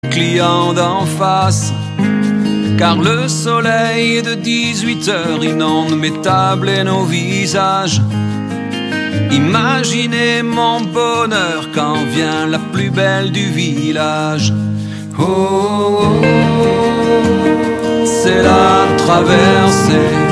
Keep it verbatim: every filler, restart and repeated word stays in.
Client d'en face, car le soleil de dix-huit heures inonde mes tables et nos visages. Imaginez mon bonheur quand vient la plus belle du village. Oh, oh, oh, c'est la traversée.